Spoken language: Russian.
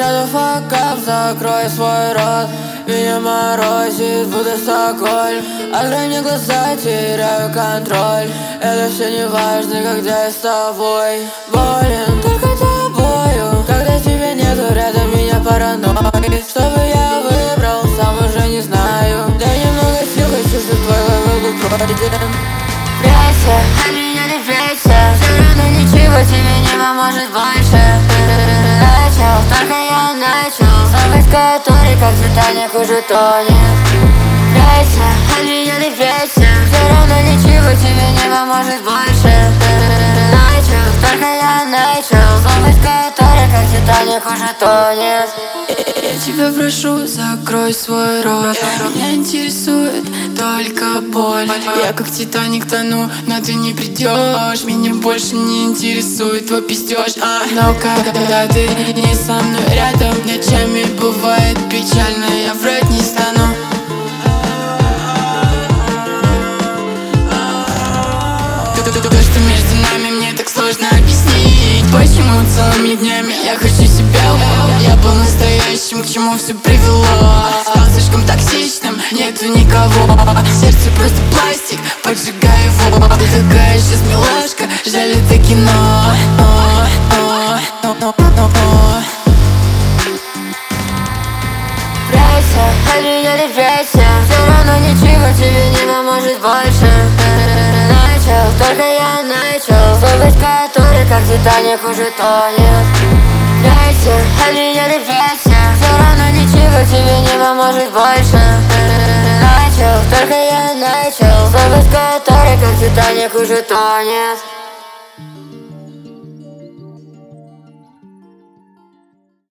Shut the fuck up, закрой свой рот. Меня морозит, будто Стокгольм. Открой мне глаза, теряю контроль. Это все не важно, когда я с тобой. Болен только тобою, когда тебя нету рядом, меня параноит. Что бы я выбрал, сам уже не знаю. Дай немного сил, хочу, чтобы твой левел был пройден. Прячься, от меня не прячься. Все равно ничего тебе не поможет больше. Только я начал, самый который как Титаник уже тонет. Прячься, от меня не прячься. Все равно ничего тебе не поможет больше. Только я начал, самый который как Титаник уже тонет. Я тебя прошу, закрой свой рот. Меня интересует только боль. Я как Титаник тону, но ты не придешь. Меня больше не интересует твой пиздеж. Но когда ты не со мной рядом, ночами бывает печально, я врать не стану. То, что между нами, мне так сложно объяснить. Почему целыми днями я хочу себя. Я был настоящим, к чему все привело. Стал слишком токсичным, нету никого. Сердце просто пластик, поджигай его. Ты такая сейчас милашка, жаль это кино. Прячься, от меня не прячься. Все равно ничего тебе не поможет больше. Только я начал, слабость который как Титаник уже тонет. Прячься, от меня не прячься. Все равно ничего тебе не поможет больше. Только я начал, слабость который как Титаник уже тонет.